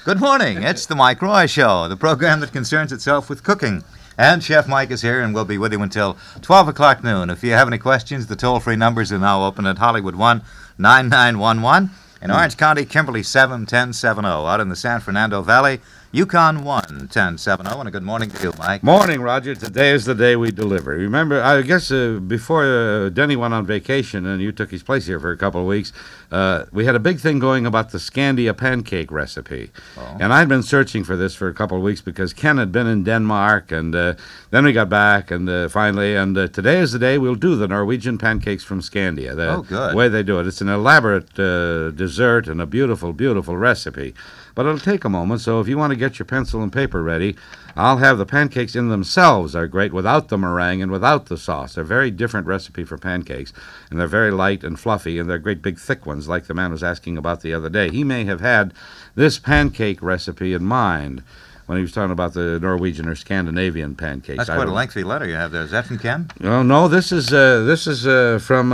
Good morning. It's the Mike Roy Show, the program that concerns itself with cooking. And Chef Mike is here, and we'll be with you until 12 o'clock noon. If you have any questions, the toll-free numbers are now open at Hollywood 1-9911, in Orange County, Kimberly 71070, out in the San Fernando Valley, Yukon 11070. And a good morning to you, Mike. Morning, Roger. Today is the day we deliver. Remember, I guess before Denny went on vacation and you took his place here for a couple of weeks, we had a big thing going about the Scandia pancake recipe. Oh. And I'd been searching for this for a couple of weeks because Ken had been in Denmark, and then we got back, and finally, and today is the day we'll do the Norwegian pancakes from Scandia. Good. The way they do it. It's an elaborate dessert and a beautiful, beautiful recipe. But it'll take a moment, so if you want to get your pencil and paper ready, I'll have the pancakes in themselves are great without the meringue and without the sauce. They're a very different recipe for pancakes, and they're very light and fluffy, and they're great big thick ones like the man was asking about the other day. He may have had this pancake recipe in mind when he was talking about the Norwegian or Scandinavian pancakes. That's quite a lengthy letter you have there. Is that from Ken? No, this is from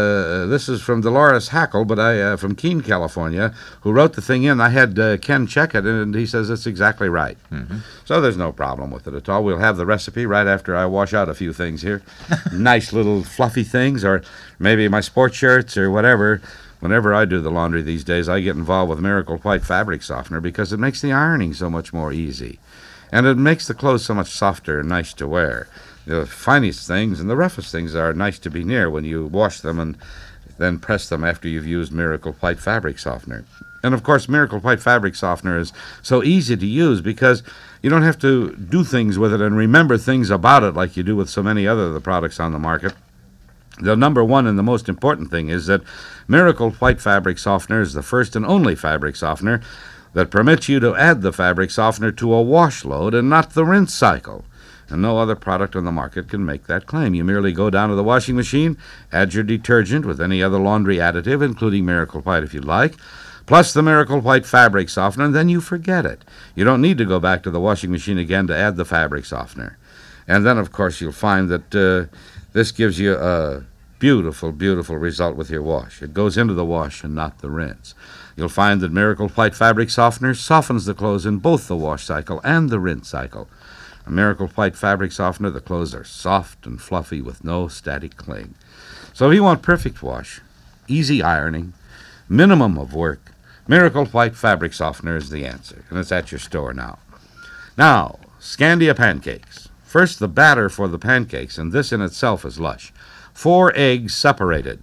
Dolores Hackle, but from Keene, California, who wrote the thing in. I had Ken check it, and he says it's exactly right. Mm-hmm. So there's no problem with it at all. We'll have the recipe right after I wash out a few things here. Nice little fluffy things, or maybe my sports shirts or whatever. Whenever I do the laundry these days, I get involved with Miracle White fabric softener because it makes the ironing so much more easy. And it makes the clothes so much softer and nice to wear. The finest things and the roughest things are nice to be near when you wash them and then press them after you've used Miracle White fabric softener. And, of course, Miracle White fabric softener is so easy to use because you don't have to do things with it and remember things about it like you do with so many other of the products on the market. The number one and the most important thing is that Miracle White fabric softener is the first and only fabric softener that permits you to add the fabric softener to a wash load and not the rinse cycle. And no other product on the market can make that claim. You merely go down to the washing machine, add your detergent with any other laundry additive, including Miracle White if you'd like, plus the Miracle White fabric softener, and then you forget it. You don't need to go back to the washing machine again to add the fabric softener. And then, of course, you'll find that this gives you a beautiful, beautiful result with your wash. It goes into the wash and not the rinse. You'll find that Miracle White fabric softener softens the clothes in both the wash cycle and the rinse cycle. A Miracle White fabric softener, the clothes are soft and fluffy with no static cling. So if you want perfect wash, easy ironing, minimum of work, Miracle White fabric softener is the answer, and it's at your store now. Now, Scandia pancakes. First, the batter for the pancakes, and this in itself is lush. 4 eggs separated.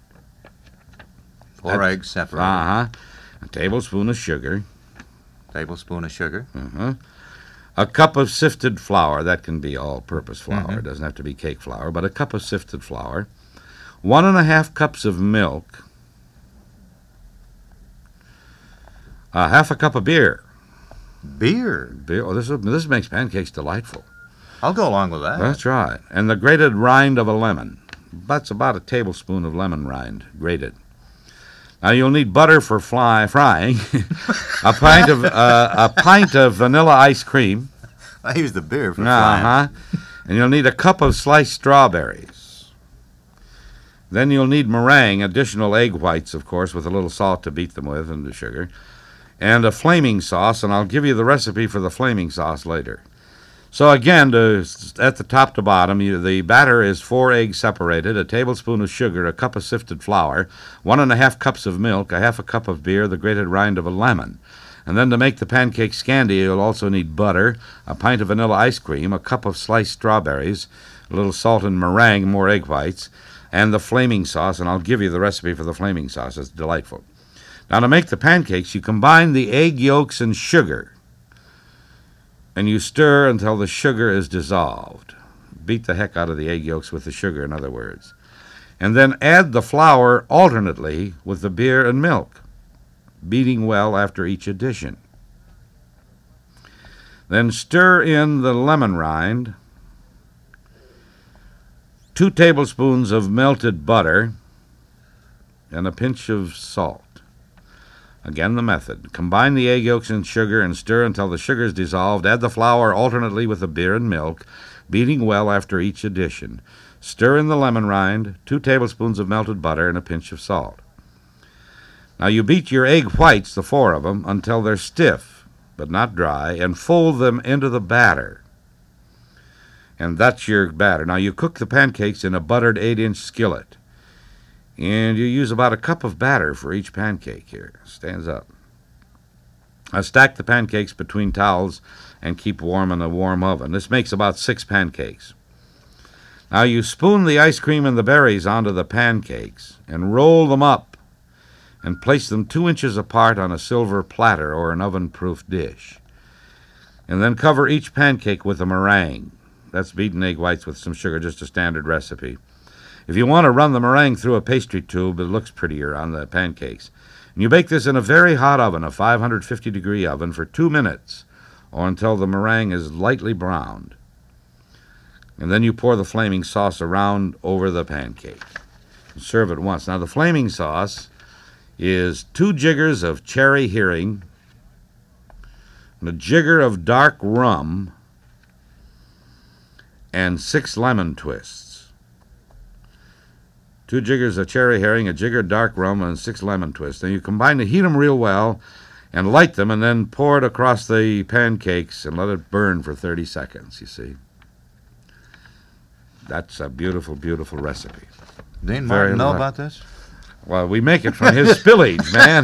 4 eggs separated. A tablespoon of sugar. Tablespoon of sugar. A cup of sifted flour. That can be all-purpose flour. It doesn't have to be cake flour, but a cup of sifted flour. 1.5 cups of milk. Half a cup of beer. Beer? Oh, this makes pancakes delightful. I'll go along with that. That's right. And the grated rind of a lemon. That's about a tablespoon of lemon rind, grated. Now you'll need butter for frying, a pint of vanilla ice cream. I use the beer for frying. And you'll need a cup of sliced strawberries. Then you'll need meringue, additional egg whites, of course, with a little salt to beat them with and the sugar, and a flaming sauce. And I'll give you the recipe for the flaming sauce later. So again, at the top to bottom, the batter is 4 eggs separated, a tablespoon of sugar, a cup of sifted flour, 1.5 cups of milk, a half a cup of beer, the grated rind of a lemon. And then to make the pancake Scandia, you'll also need butter, a pint of vanilla ice cream, a cup of sliced strawberries, a little salt and meringue, more egg whites, and the flaming sauce. And I'll give you the recipe for the flaming sauce. It's delightful. Now to make the pancakes, you combine the egg yolks and sugar, and you stir until the sugar is dissolved. Beat the heck out of the egg yolks with the sugar, in other words. And then add the flour alternately with the beer and milk, beating well after each addition. Then stir in the lemon rind, 2 tablespoons of melted butter, and a pinch of salt. Again, the method. Combine the egg yolks and sugar and stir until the sugar is dissolved. Add the flour alternately with the beer and milk, beating well after each addition. Stir in the lemon rind, 2 tablespoons of melted butter, and a pinch of salt. Now you beat your egg whites, the 4 of them, until they're stiff, but not dry, and fold them into the batter. And that's your batter. Now, you cook the pancakes in a buttered 8-inch skillet. And you use about a cup of batter for each pancake here. Stands up. Now, stack the pancakes between towels and keep warm in a warm oven. This makes about 6 pancakes. Now, you spoon the ice cream and the berries onto the pancakes and roll them up and place them 2 inches apart on a silver platter or an oven-proof dish. And then cover each pancake with a meringue. That's beaten egg whites with some sugar, just a standard recipe. If you want to run the meringue through a pastry tube, it looks prettier on the pancakes. And you bake this in a very hot oven, a 550-degree oven, for 2 minutes, or until the meringue is lightly browned. And then you pour the flaming sauce around over the pancake and serve at once. Now, the flaming sauce is 2 jiggers of cherry herring and a jigger of dark rum and 6 lemon twists. 2 jiggers of cherry herring, a jigger of dark rum, and 6 lemon twists. And you combine to heat them real well and light them, and then pour it across the pancakes and let it burn for 30 seconds, you see. That's a beautiful, beautiful recipe. Dean Martin know about this? Well, we make it from his spillage, man.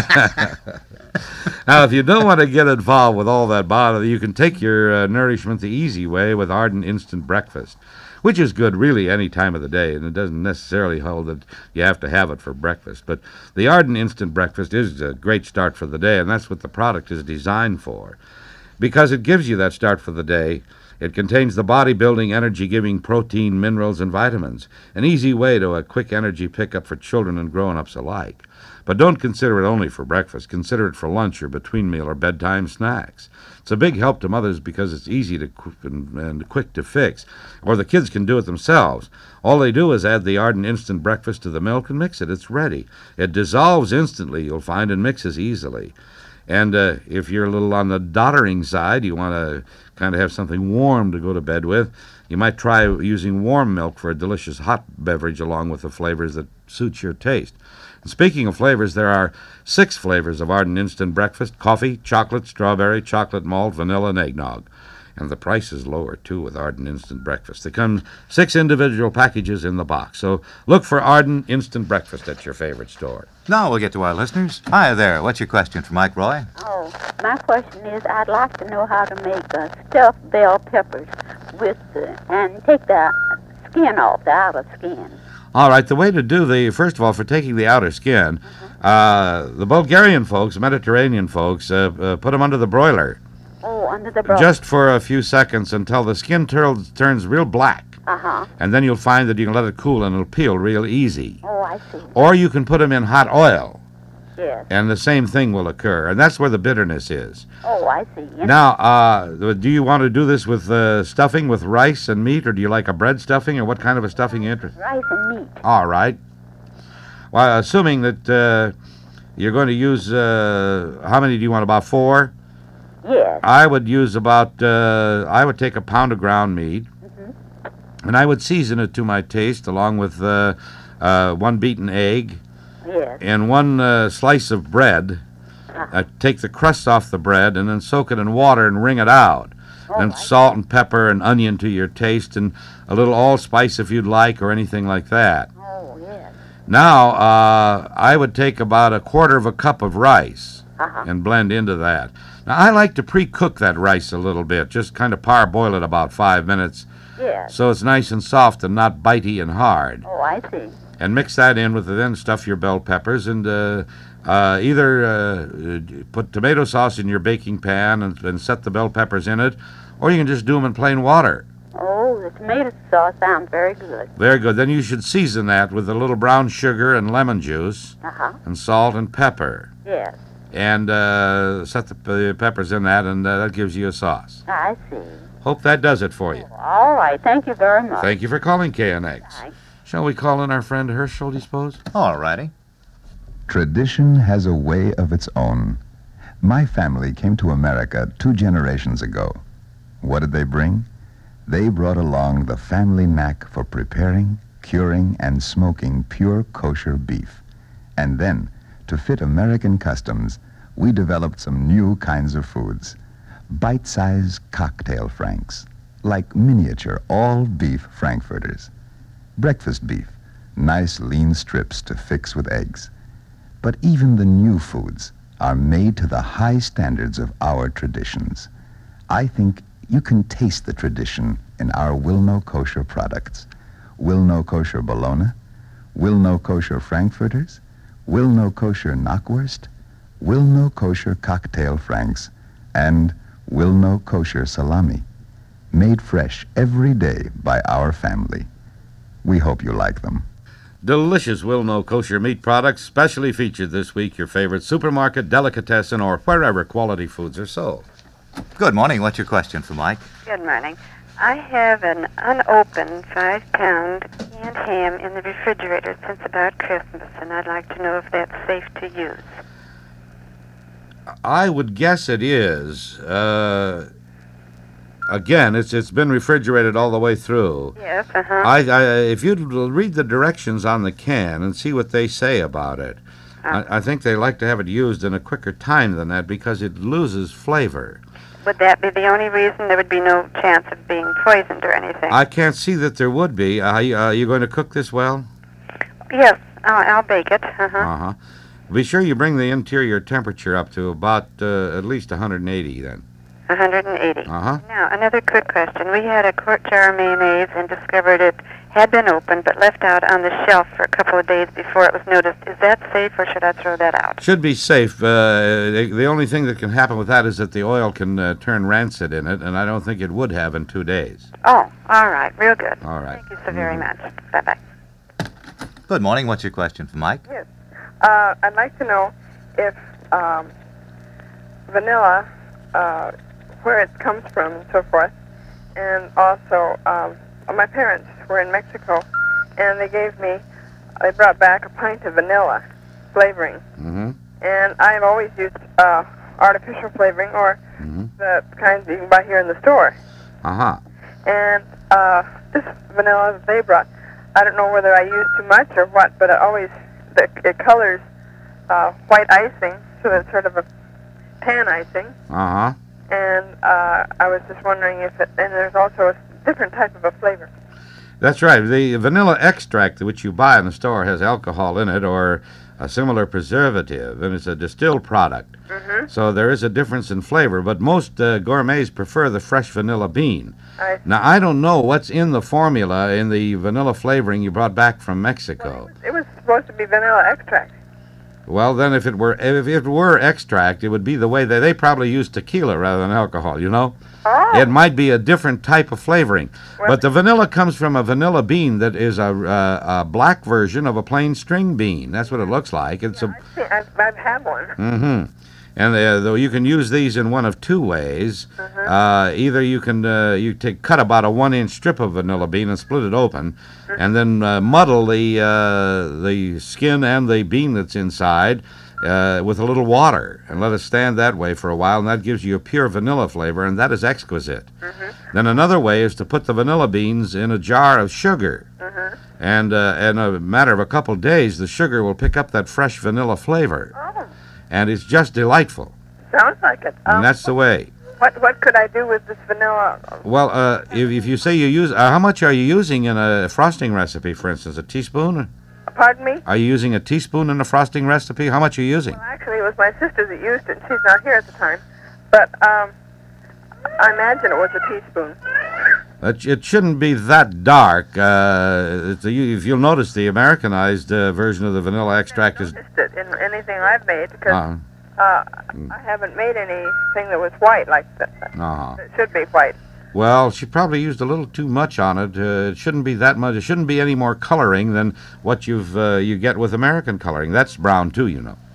Now, if you don't want to get involved with all that bother, you can take your nourishment the easy way with Ardent Instant Breakfast, which is good really any time of the day, and it doesn't necessarily hold that you have to have it for breakfast. But the Ardent Instant Breakfast is a great start for the day, and that's what the product is designed for, because it gives you that start for the day. It contains the body-building, energy-giving protein, minerals, and vitamins, an easy way to a quick energy pickup for children and grown-ups alike. But don't consider it only for breakfast. Consider it for lunch or between meal or bedtime snacks. It's a big help to mothers because it's easy to and quick to fix, or the kids can do it themselves. All they do is add the Ardent Instant Breakfast to the milk and mix it. It's ready. It dissolves instantly, you'll find, and mixes easily. And if you're a little on the doddering side, you want to kind of have something warm to go to bed with, you might try using warm milk for a delicious hot beverage along with the flavors that suit your taste. And speaking of flavors, there are 6 flavors of Ardent Instant Breakfast: coffee, chocolate, strawberry, chocolate malt, vanilla, and eggnog. And the price is lower, too, with Ardent Instant Breakfast. There come 6 individual packages in the box. So look for Ardent Instant Breakfast at your favorite store. Now we'll get to our listeners. Hi there. What's your question for Mike Roy? Oh, my question is, I'd like to know how to make stuffed bell peppers with and take the skin off, the outer skin. All right, the way to do first of all, for taking the outer skin, the Bulgarian folks, Mediterranean folks, put them under the broiler. Oh, under the broiler. Just for a few seconds until the skin turns real black. Uh-huh. And then you'll find that you can let it cool and it'll peel real easy. Oh, I see. Or you can put them in hot oil. Yes. And the same thing will occur. And that's where the bitterness is. Oh, I see. Yes. Now, do you want to do this with stuffing with rice and meat, or do you like a bread stuffing, or what kind of a stuffing you interested? Rice and meat. All right. Well, assuming that you're going to use, how many do you want, about 4? Yes. I would use I would take a pound of ground meat, and I would season it to my taste along with 1 beaten egg, Yes. and 1 slice of bread. Take the crust off the bread and then soak it in water and wring it out. And salt and pepper and onion to your taste, and a little allspice if you'd like, or anything like that. Oh, yes. Now, I would take about 1/4 cup of rice and blend into that. Now, I like to pre-cook that rice a little bit, just kind of parboil it about 5 minutes, Yes. so it's nice and soft and not bitey and hard. Oh, I see. And mix that in with it, then stuff your bell peppers, and either put tomato sauce in your baking pan and set the bell peppers in it, or you can just do them in plain water. Oh, the tomato sauce sounds very good. Very good. Then you should season that with a little brown sugar and lemon juice and salt and pepper. Yes. And set the peppers in that, and that gives you a sauce. I see. Hope that does it for you. All right. Thank you very much. Thank you for calling KNX. Bye. Shall we call in our friend Herschel, do you suppose? All righty. Tradition has a way of its own. My family came to America 2 generations ago. What did they bring? They brought along the family knack for preparing, curing, and smoking pure kosher beef. And then, to fit American customs, we developed some new kinds of foods. Bite-sized cocktail franks, like miniature all-beef frankfurters. Breakfast beef, nice lean strips to fix with eggs. But even the new foods are made to the high standards of our traditions. I think you can taste the tradition in our Wilno Kosher products. Wilno Kosher Bologna, Wilno Kosher Frankfurters, Wilno Kosher Knockwurst, Wilno Kosher Cocktail Franks, and Wilno Kosher Salami, made fresh every day by our family. We hope you like them. Delicious Wilno Kosher meat products, specially featured this week, your favorite supermarket, delicatessen, or wherever quality foods are sold. Good morning. What's your question for Mike? Good morning. I have an unopened 5-pound canned ham in the refrigerator since about Christmas, and I'd like to know if that's safe to use. I would guess it is. Again, it's been refrigerated all the way through. Yes, If you'd read the directions on the can and see what they say about it, I think they like to have it used in a quicker time than that because it loses flavor. Would that be the only reason? There would be no chance of being poisoned or anything? I can't see that there would be. Are you going to cook this well? Yes, I'll bake it. Uh-huh. Be sure you bring the interior temperature up to about at least 180 then. 180. Uh-huh. Now, another quick question. We had a quart jar of mayonnaise and discovered it had been opened but left out on the shelf for a couple of days before it was noticed. Is that safe, or should I throw that out? Should be safe. The only thing that can happen with that is that the oil can turn rancid in it, and I don't think it would have in 2 days. Oh, all right. Real good. All right. Thank you so very much. Bye-bye. Good morning. What's your question for Mike? Yes. I'd like to know if vanilla, where it comes from and so forth, and also my parents were in Mexico, and they brought back a pint of vanilla flavoring, and I've always used artificial flavoring or the kinds that you can buy here in the store. Uh-huh. And this vanilla that they brought, I don't know whether I used too much or what, but it colors white icing, so it's sort of a tan icing. Uh-huh. And I was just wondering and there's also a different type of a flavor. That's right. The vanilla extract which you buy in the store has alcohol in it or a similar preservative, and it's a distilled product. So there is a difference in flavor, but most gourmets prefer the fresh vanilla bean. Now, I don't know what's in the formula in the vanilla flavoring you brought back from Mexico. It was supposed to be vanilla extract. Well, then if it were extract, it would be the way they probably use tequila rather than alcohol, you know? Oh. It might be a different type of flavoring. But the vanilla comes from a vanilla bean that is a black version of a plain string bean. That's what it looks like. I've had one. And though you can use these in one of two ways. Either you can cut about a 1-inch strip of vanilla bean and split it open, and then muddle the skin and the bean that's inside with a little water and let it stand that way for a while, and that gives you a pure vanilla flavor, and that is exquisite. Then another way is to put the vanilla beans in a jar of sugar, and in a matter of a couple days, the sugar will pick up that fresh vanilla flavor. And it's just delightful. Sounds like it. And that's the way. What could I do with this vanilla? Well, if you say you use... how much are you using in a frosting recipe, for instance? A teaspoon? Pardon me? Are you using a teaspoon in a frosting recipe? How much are you using? Well, actually, it was my sister that used it, and she's not here at the time. But I imagine it was a teaspoon. It shouldn't be that dark. If you'll notice, the Americanized version of the vanilla extract is... I haven't noticed it in anything I've made because I haven't made anything that was white like that. It should be white. Well, she probably used a little too much on it. It shouldn't be that much. It shouldn't be any more coloring than what you get with American coloring. That's brown too, you know.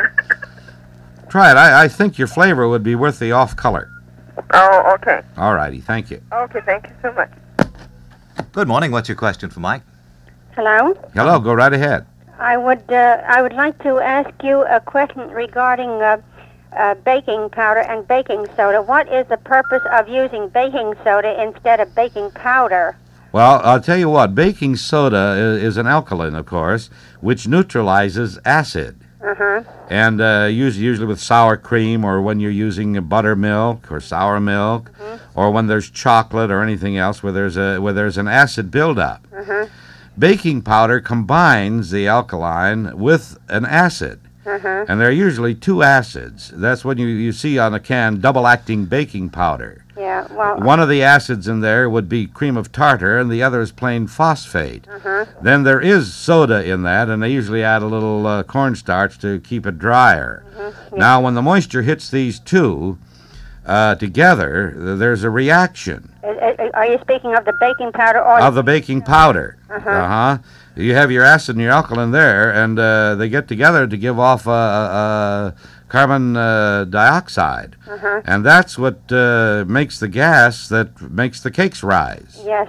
Try it. I think your flavor would be worth the off color. Oh, okay. All righty. Thank you. Okay, thank you so much. Good morning. What's your question for Mike? Hello? Hello. Go right ahead. I would like to ask you a question regarding baking powder and baking soda. What is the purpose of using baking soda instead of baking powder? Well, I'll tell you what. Baking soda is an alkaline, of course, which neutralizes acid. And usually with sour cream, or when you're using buttermilk or sour milk, or when there's chocolate or anything else where there's an acid buildup. Baking powder combines the alkaline with an acid. And there are usually two acids. That's what you see on a can, double-acting baking powder. Yeah, well... One of the acids in there would be cream of tartar, and the other is plain phosphate. Then there is soda in that, and they usually add a little cornstarch to keep it drier. Now, when the moisture hits these two together, there's a reaction. Are you speaking of the baking powder or... Of the baking powder. You have your acid and your alkaline there, and they get together to give off carbon dioxide. And that's what makes the gas that makes the cakes rise. Yes.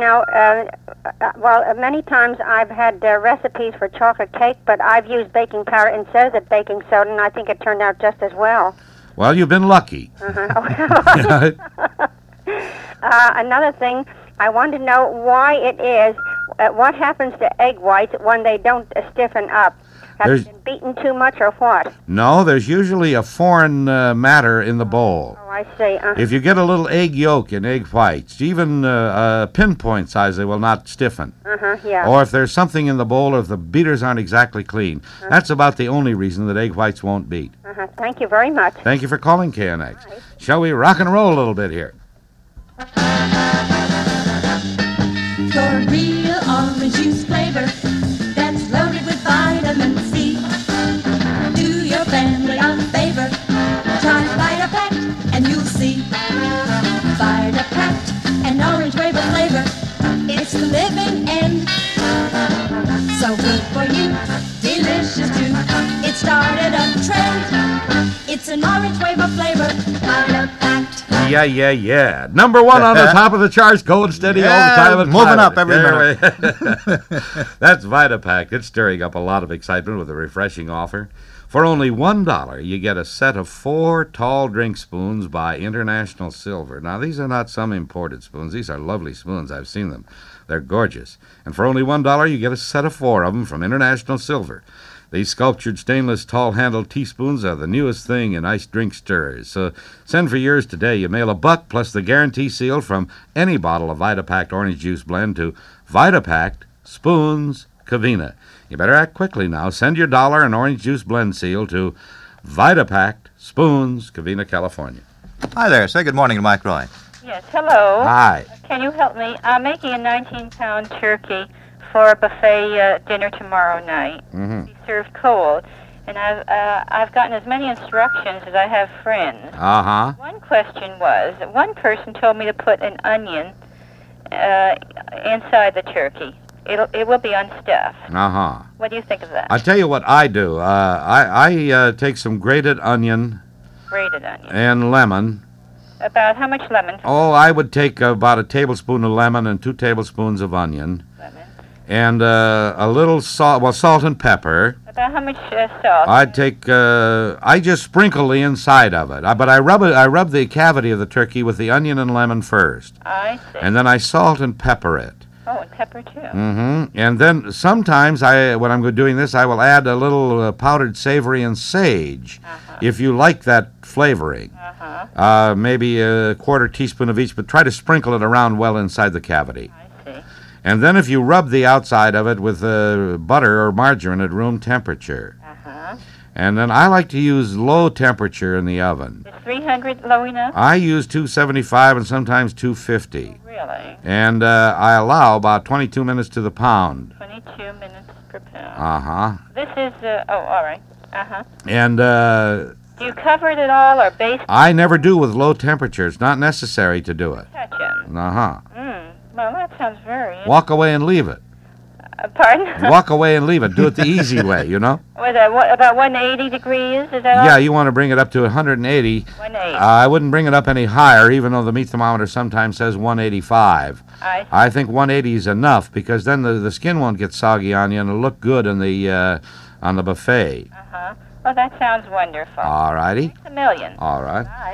Well, many times I've had recipes for chocolate cake, but I've used baking powder instead of the baking soda, and I think it turned out just as well. Well, you've been lucky. Another thing, I want to know why it is, what happens to egg whites when they don't stiffen up? Have they been beaten too much or what? No, there's usually a foreign matter in the bowl. Oh, I see. If you get a little egg yolk in egg whites, even pinpoint size, they will not stiffen. Yeah. Or if there's something in the bowl, or if the beaters aren't exactly clean. That's about the only reason that egg whites won't beat. Thank you very much. Thank you for calling KNX. Right. Shall we rock and roll a little bit here? For real orange juice flavor that's loaded with vitamin C. Do your family a favor. Try VitaPact and you'll see. VitaPact, an orange waiver flavor. It's the living end. So good for you, delicious too. It started a trend. It's an orange waiver flavor. VitaPact. Yeah. Number one on the top of the charts, going steady all the time. Moving up every minute. That's VitaPact. It's stirring up a lot of excitement with a refreshing offer. For only $1, you get a set of 4 tall drink spoons by International Silver. Now, these are not some imported spoons. These are lovely spoons. I've seen them. They're gorgeous. And for only $1, you get a set of 4 of them from International Silver. These sculptured stainless tall-handled teaspoons are the newest thing in iced drink stirrers. So send for yours today. You mail $1 plus the guarantee seal from any bottle of VitaPact orange juice blend to VitaPact Spoons, Covina. You better act quickly now. Send your $1 and orange juice blend seal to VitaPact Spoons, Covina, California. Hi there. Say good morning to Mike Roy. Yes, hello. Hi. Can you help me? I'm making a 19-pound turkey for a buffet dinner tomorrow night. Be served cold. And I've gotten as many instructions as I have friends. One question was, one person told me to put an onion inside the turkey. It will be unstuffed. What do you think of that? I'll tell you what I do. I take some grated onion. And lemon. About how much lemon? Oh, I would take about a tablespoon of lemon and 2 tablespoons of onion. And a little salt and pepper. About how much salt? I'd take. I just sprinkle the inside of it, but I rub the cavity of the turkey with the onion and lemon first. I see. And then I salt and pepper it. Oh, and pepper too. And then sometimes when I'm doing this, I will add a little powdered savory and sage, if you like that flavoring. Maybe a 1/4 teaspoon of each, but try to sprinkle it around well inside the cavity. And then if you rub the outside of it with butter or margarine at room temperature. And then I like to use low temperature in the oven. Is 300 low enough? I use 275 and sometimes 250. Really? And I allow about 22 minutes to the pound. 22 minutes per pound. This is, all right. And do you cover it at all or baste? I never do with low temperature. It's not necessary to do it. Touch it. Well, that sounds very interesting. Walk away and leave it. Pardon? Walk away and leave it. Do it the easy way, you know? Was that about 180 degrees? Is that Yeah, all? you want to bring it up to 180. 180. I wouldn't bring it up any higher, even though the meat thermometer sometimes says 185. I think 180 is enough because then the skin won't get soggy on you and it'll look good on the buffet. Uh-huh. Well, that sounds wonderful. All righty. Thanks a million. All right. Bye.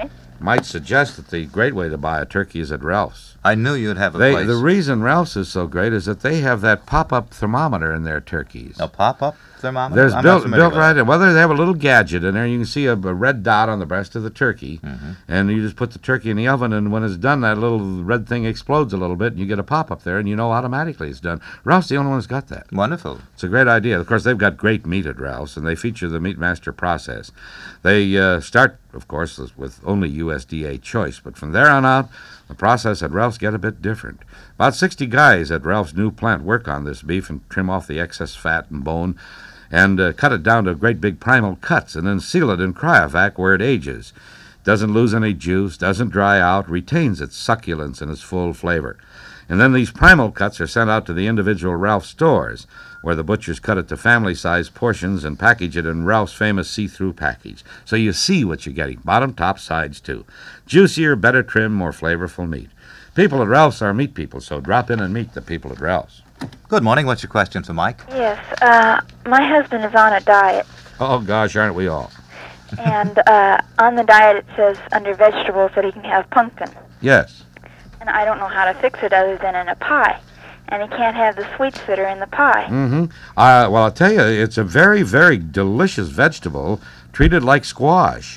might suggest that the great way to buy a turkey is at Ralph's. I knew you'd have a place. The reason Ralph's is so great is that they have that pop-up thermometer in their turkeys. A pop-up thermometer? There's I'm not built familiar with right it. in. Well, they have a little gadget in there. You can see a red dot on the breast of the turkey, and you just put the turkey in the oven, and when it's done, that little red thing explodes a little bit, and you get a pop-up there, and you know automatically it's done. Ralph's the only one that's got that. Wonderful. It's a great idea. Of course, they've got great meat at Ralph's, and they feature the Meat Master process. They start, of course, with only USDA choice, but from there on out, the process at Ralph's get a bit different. About 60 guys at Ralph's new plant work on this beef and trim off the excess fat and bone and cut it down to great big primal cuts and then seal it in cryovac where it ages. Doesn't lose any juice, doesn't dry out, retains its succulence and its full flavor. And then these primal cuts are sent out to the individual Ralph's stores, where the butchers cut it to family-sized portions and package it in Ralph's famous see-through package. So you see what you're getting, bottom, top, sides, too. Juicier, better trim, more flavorful meat. People at Ralph's are meat people, so drop in and meet the people at Ralph's. Good morning. What's your question for Mike? Yes, my husband is on a diet, Oh, gosh, aren't we all? and on the diet it says under vegetables that he can have pumpkin. Yes. And I don't know how to fix it other than in a pie. And he can't have the sweets that are in the pie. Well, I'll tell you, it's a very, very delicious vegetable, treated like squash.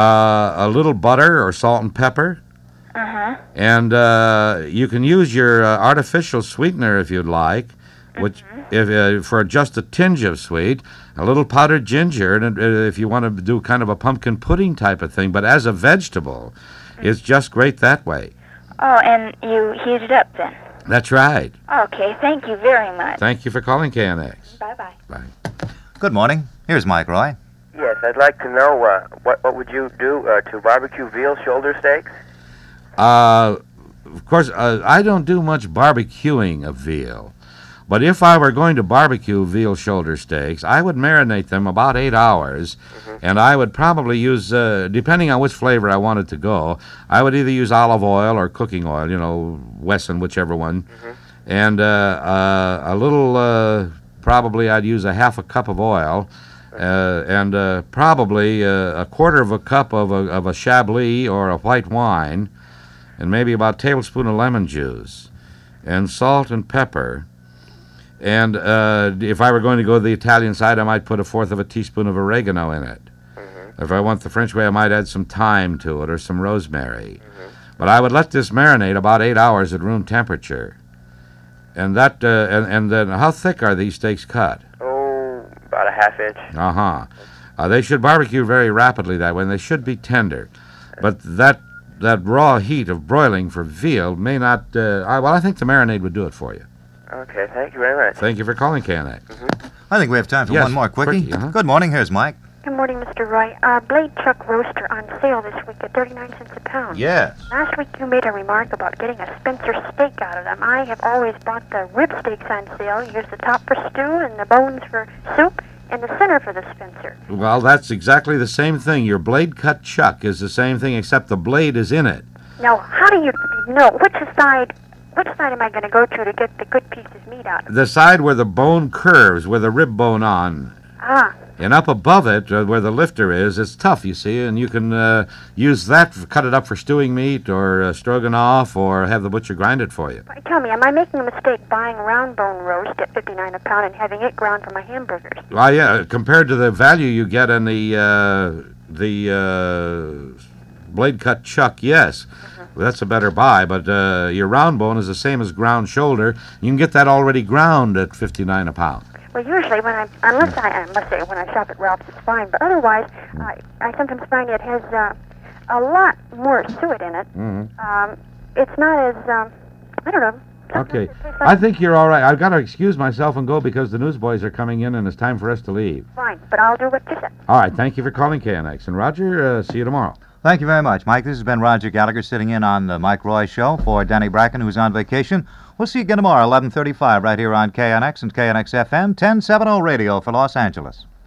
A little butter or salt and pepper. And you can use your artificial sweetener if you'd like, which if for just a tinge of sweet, a little powdered ginger, and if you want to do kind of a pumpkin pudding type of thing. But as a vegetable, it's just great that way. Oh, and you heat it up then? That's right. Okay, thank you very much. Thank you for calling KNX. Bye-bye. Bye. Good morning. Here's Mike Roy. Yes, I'd like to know what would you do to barbecue veal shoulder steaks? Of course, I don't do much barbecuing of veal. But if I were going to barbecue veal shoulder steaks, I would marinate them about 8 hours, and I would probably use, depending on which flavor I wanted to go, I would either use olive oil or cooking oil, Wesson, whichever one, and a little, probably I'd use a half a cup of oil, and probably a quarter of a cup of a Chablis or a white wine, and maybe about a tablespoon of lemon juice, and salt and pepper. And if I were going to go to the Italian side, I might put a fourth of a teaspoon of oregano in it. If I went the French way, I might add some thyme to it or some rosemary. But I would let this marinate about 8 hours at room temperature. And that, and then how thick are these steaks cut? Oh, about a half inch. They should barbecue very rapidly that way, and they should be tender. But that raw heat of broiling for veal may not. I think the marinade would do it for you. Okay, thank you very much. Thank you for calling KNX. I think we have time for Yes, one more quickie. quickie, Good morning. Here's Mike. Good morning, Mr. Roy. Blade Chuck Roaster on sale this week at 39 cents a pound. Yes. Last week you made a remark about getting a Spencer steak out of them. I have always bought the rib steaks on sale. Use the top for stew and the bones for soup and the center for the Spencer. Well, that's exactly the same thing. Your blade cut chuck is the same thing, except the blade is in it. Now, how do you know which side am I going to go to get the good piece of meat out of it? The side where the bone curves, with the rib bone on. And up above it, where the lifter is, it's tough, you see, and you can use that, cut it up for stewing meat or stroganoff, or have the butcher grind it for you. Tell me, am I making a mistake buying round bone roast at 59 a pound and having it ground for my hamburgers? Well, yeah, compared to the value you get in the blade cut chuck, yes. Well, that's a better buy, but your round bone is the same as ground shoulder. You can get that already ground at 59 a pound. Well, usually when unless when I shop at Ralph's, it's fine. But otherwise, I sometimes find it has a lot more suet in it. It's not as I don't know. Okay, I think you're all right. I've got to excuse myself and go because the newsboys are coming in and it's time for us to leave. Fine, but I'll do what you said. All right, thank you for calling KNX. And Roger, see you tomorrow. Thank you very much, Mike. This has been Roger Gallagher sitting in on the Mike Roy Show for Denny Bracken, who's on vacation. We'll see you again tomorrow, 11:35, right here on KNX and KNX FM, 1070 Radio for Los Angeles.